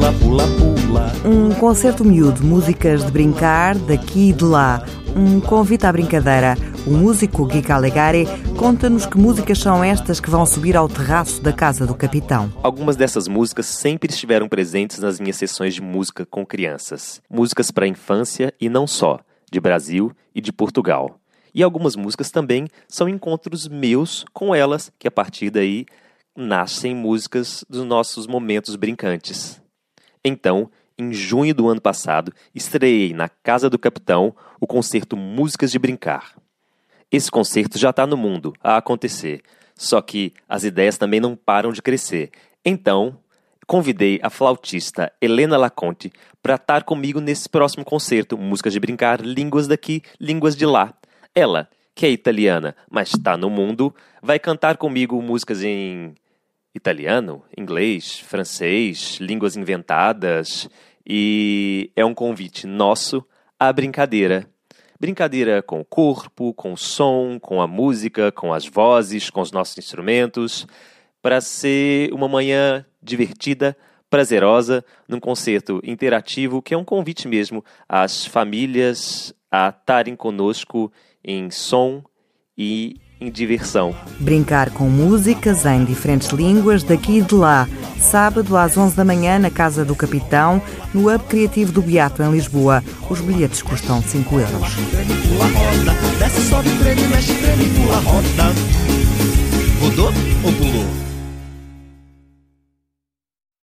pula, pula, pula. Um concerto miúdo, músicas de brincar, daqui e de lá. Um convite à brincadeira. O músico Gui Calegari conta-nos que músicas são estas que vão subir ao terraço da casa do capitão. Algumas dessas músicas sempre estiveram presentes nas minhas sessões de música com crianças. Músicas para a infância e não só, de Brasil e de Portugal. E algumas músicas também são encontros meus com elas, que a partir daí nascem músicas dos nossos momentos brincantes. Então, em junho do ano passado, estreei na Casa do Capitão o concerto Músicas de Brincar. Esse concerto já está no mundo a acontecer, só que as ideias também não param de crescer. Então, convidei a flautista Helena Laconte para estar comigo nesse próximo concerto, Músicas de Brincar, Línguas daqui, Línguas de lá. Ela, que é italiana, mas está no mundo, vai cantar comigo músicas em italiano, inglês, francês, línguas inventadas, e é um convite nosso à brincadeira. Brincadeira com o corpo, com o som, com a música, com as vozes, com os nossos instrumentos, para ser uma manhã divertida, prazerosa, num concerto interativo, que é um convite mesmo às famílias a estarem conosco em som e em diversão. Brincar com músicas em diferentes línguas daqui e de lá. Sábado às 11 da manhã na Casa do Capitão, no Hub Criativo do Beato em Lisboa. Os bilhetes custam 5 €. Desce, sobe, treme, mexe, treme, pula, roda. Rodou ou pulou?